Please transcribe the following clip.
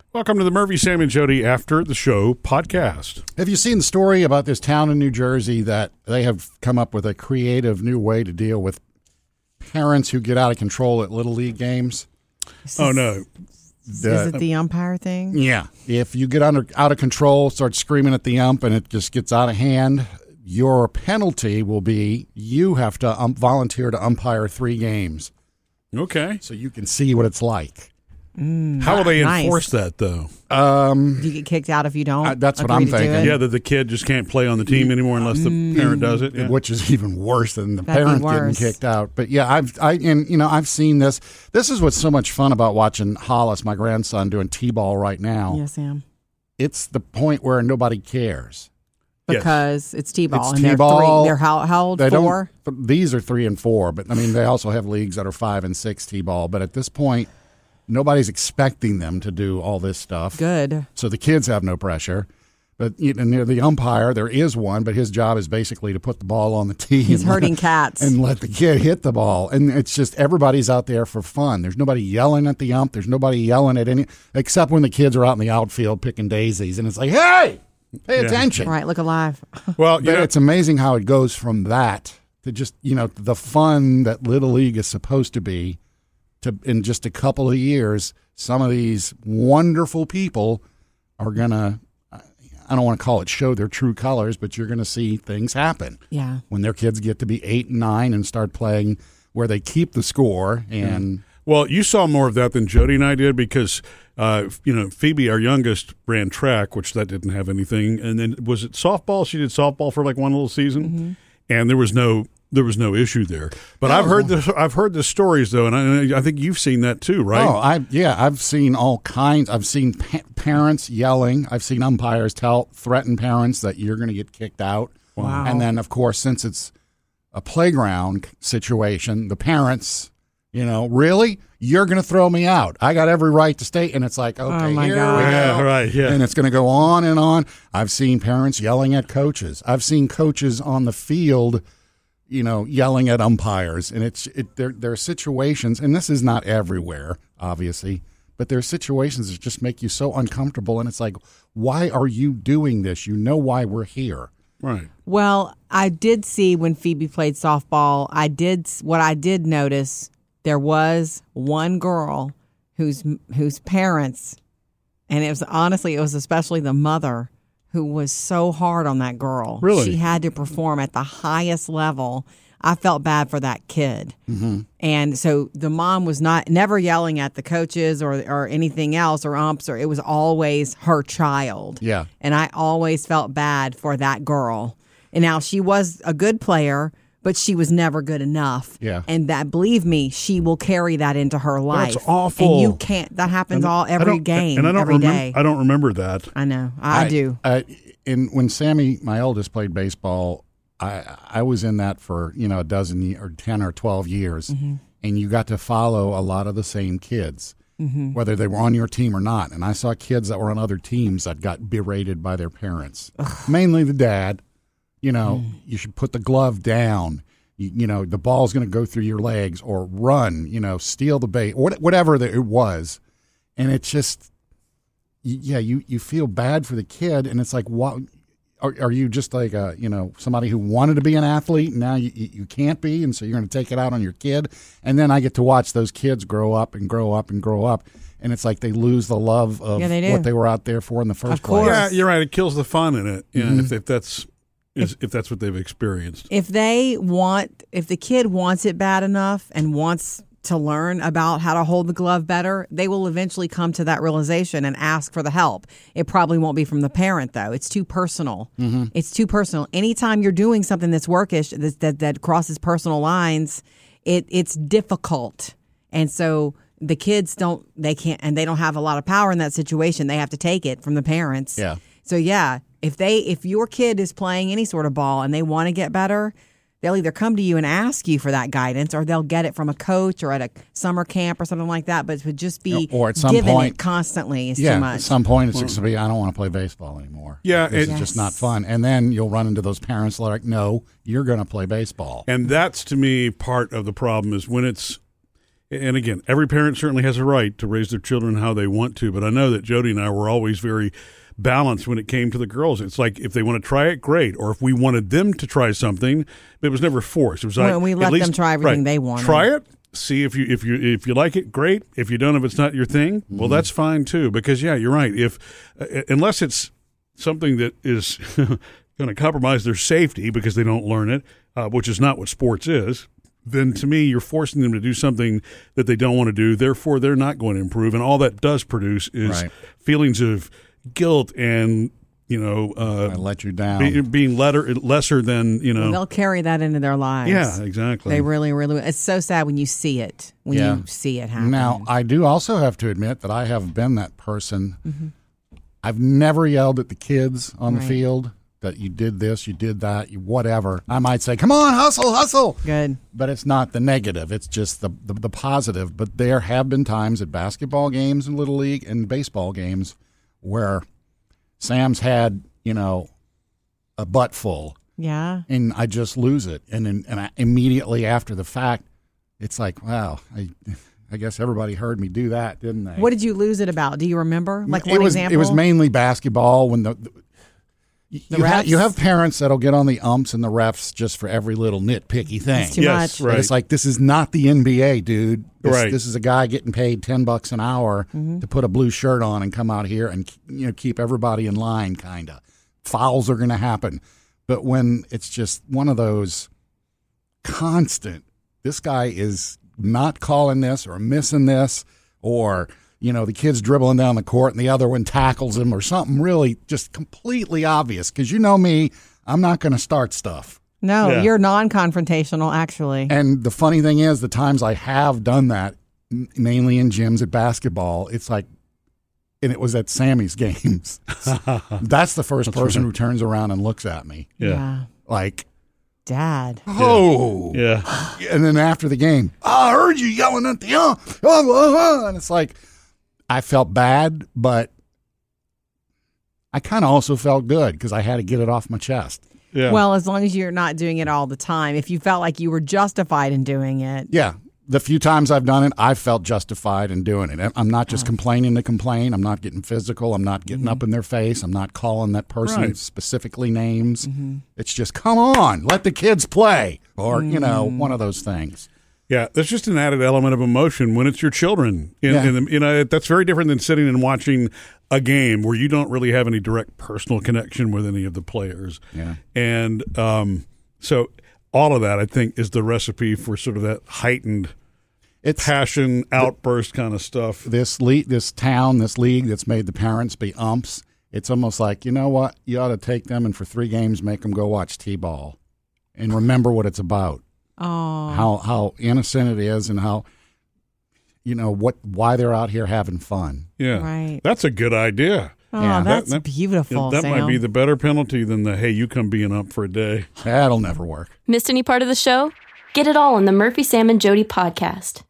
Welcome to the Murphy, Sam, and Jody After the Show podcast. Have you seen the story about this town in New Jersey that they have come up with a creative new way to deal with parents who get out of control at Little League games? Oh, no. Is it the umpire thing? Yeah. If you get out of control, start screaming at the ump, and it just gets out of hand, your penalty will be you have to volunteer to umpire 3 games. Okay. So you can see what it's like. How will they enforce that, though? Do you get kicked out if you don't? That's what I'm thinking. Yeah, that the kid just can't play on the team anymore unless the parent does it. Yeah. Which is even worse than the That'd parent be getting worse. kicked out. But yeah, I've seen this. This is what's so much fun about watching Hollis, my grandson, doing t-ball right now. Yes, Sam. It's the point where nobody cares. Because it's t-ball. It's and t-ball. They're how old? They 4? These are 3 and 4, but I mean they also have leagues that are 5 and 6 t-ball. But at this point, nobody's expecting them to do all this stuff. Good. So the kids have no pressure. But and the umpire, there is one, but his job is basically to put the ball on the tee. He's herding cats. And let the kid hit the ball. And it's just everybody's out there for fun. There's nobody yelling at the ump. There's nobody yelling at any, except when the kids are out in the outfield picking daisies. And it's like, hey, pay attention. Right, look alive. Well, But it's amazing how it goes from that to just, the fun that Little League is supposed to be. To in just a couple of years, some of these wonderful people are going to, I don't want to call it show their true colors, but you're going to see things happen. Yeah. When their kids get to be 8 and 9 and start playing where they keep the score. And well, you saw more of that than Jody and I did because, Phoebe, our youngest, ran track, which that didn't have anything. And then was it softball? She did softball for like one little season, and there was no issue there. But I've heard the stories though, and I think you've seen that too, right? Oh, I've seen all kinds. I've seen parents yelling. I've seen umpires threaten parents that you're going to get kicked out. Wow. And then, of course, since it's a playground situation, the parents, really? You're going to throw me out. I got every right to stay. And it's like, okay, Oh, my here God. we go. Yeah, right, yeah. And it's going to go on and on. I've seen parents yelling at coaches. I've seen coaches on the field yelling at umpires, and there are situations, and this is not everywhere, obviously, but there are situations that just make you so uncomfortable, and it's like, why are you doing this? You know why we're here. Right. Well, I did see when Phoebe played softball, what I did notice, there was one girl whose parents, and it was especially the mother, who was so hard on that girl. Really? She had to perform at the highest level. I felt bad for that kid. Mm-hmm. And so the mom was never yelling at the coaches or anything else or umps, or it was always her child. Yeah. And I always felt bad for that girl. And now she was a good player, but she was never good enough. Yeah. And that, believe me, she will carry that into her life. That's awful. And you can't, that happens every game, and every day. I don't remember that. I know. I do. When Sammy, my oldest, played baseball, I was in that for, a dozen or 10 or 12 years. Mm-hmm. And you got to follow a lot of the same kids, whether they were on your team or not. And I saw kids that were on other teams that got berated by their parents, mainly the dad. You should put the glove down. The ball's going to go through your legs, or run, steal the bait, whatever it was. And it's just, you feel bad for the kid. And it's like, what? Are you just like somebody who wanted to be an athlete and now you can't be, and so you're going to take it out on your kid? And then I get to watch those kids grow up and grow up and grow up, and it's like they lose the love of what they were out there for in the first place. Yeah, you're right. It kills the fun in it. If that's what they've experienced. If the kid wants it bad enough and wants to learn about how to hold the glove better, they will eventually come to that realization and ask for the help. It probably won't be from the parent, though. It's too personal. Mm-hmm. It's too personal. Anytime you're doing something that's workish, that crosses personal lines, it's difficult. And so the kids don't have a lot of power in that situation. They have to take it from the parents. Yeah. So yeah, if your kid is playing any sort of ball and they want to get better, they'll either come to you and ask you for that guidance, or they'll get it from a coach or at a summer camp or something like that. But it would just be or at some given point, it constantly is too much. At some point, it's just going to be, I don't want to play baseball anymore. Yeah, it's just not fun. And then you'll run into those parents that are like, no, you're going to play baseball. And that's, to me, part of the problem is when it's And again, every parent certainly has a right to raise their children how they want to, but I know that Jody and I were always very balanced when it came to the girls. It's like if they want to try it, great. Or if we wanted them to try something, it was never forced. It was like we let them try everything they wanted. Try it. See if you like it, great. If you don't, if it's not your thing, well, that's fine too. Because you're right. If unless it's something that is going to compromise their safety because they don't learn it, which is not what sports is, then to me you're forcing them to do something that they don't want to do. Therefore, they're not going to improve, and all that does produce is feelings of guilt and I let you down, being lesser than They'll carry that into their lives. Yeah, exactly. They really, really. It's so sad when you see it. You see it happen. Now, I do also have to admit that I have been that person. Mm-hmm. I've never yelled at the kids on the field that you did this, you did that, you whatever. I might say, "Come on, hustle, hustle." Good, but it's not the negative. It's just the positive. But there have been times at basketball games and Little League and baseball games where Sam's had, a butt full. Yeah. And I just lose it. And I, immediately after the fact, it's like, wow, I guess everybody heard me do that, didn't they? What did you lose it about? Do you remember? Like one example? It was mainly basketball when you have parents that'll get on the umps and the refs just for every little nitpicky thing. It's too much. Right. It's like, this is not the NBA, dude. Right. This is a guy getting paid $10 an hour to put a blue shirt on and come out here and keep everybody in line, kind of. Fouls are going to happen. But when it's just one of those constant, this guy is not calling this or missing this, or the kid's dribbling down the court and the other one tackles him, or something really just completely obvious. Because me, I'm not going to start stuff. No, you're non-confrontational, actually. And the funny thing is, the times I have done that, mainly in gyms at basketball, it's like, and it was at Sammy's games. That's the first person who turns around and looks at me. Yeah. Like, Dad. Oh. Yeah. And then after the game, I heard you yelling at the and it's like, I felt bad, but I kind of also felt good because I had to get it off my chest. Yeah. Well, as long as you're not doing it all the time. If you felt like you were justified in doing it. Yeah. The few times I've done it, I felt justified in doing it. I'm not just complaining to complain. I'm not getting physical. I'm not getting up in their face. I'm not calling that person specifically names. It's just, come on, let the kids play. Or, one of those things. Yeah, there's just an added element of emotion when it's your children. That's very different than sitting and watching a game where you don't really have any direct personal connection with any of the players. Yeah. And so all of that, I think, is the recipe for sort of that heightened passion, outburst kind of stuff. This league that's made the parents be umps, it's almost like, you know what? You ought to take them and for 3 games make them go watch T-ball and remember what it's about. Oh. How innocent it is and how, why they're out here having fun. Yeah. Right. That's a good idea. Oh, Yeah. that's beautiful, That Sam. might be the better penalty than the, hey, you come being up for a day. That'll never work. Missed any part of the show? Get it all on the Murphy, Sam, and Jody podcast.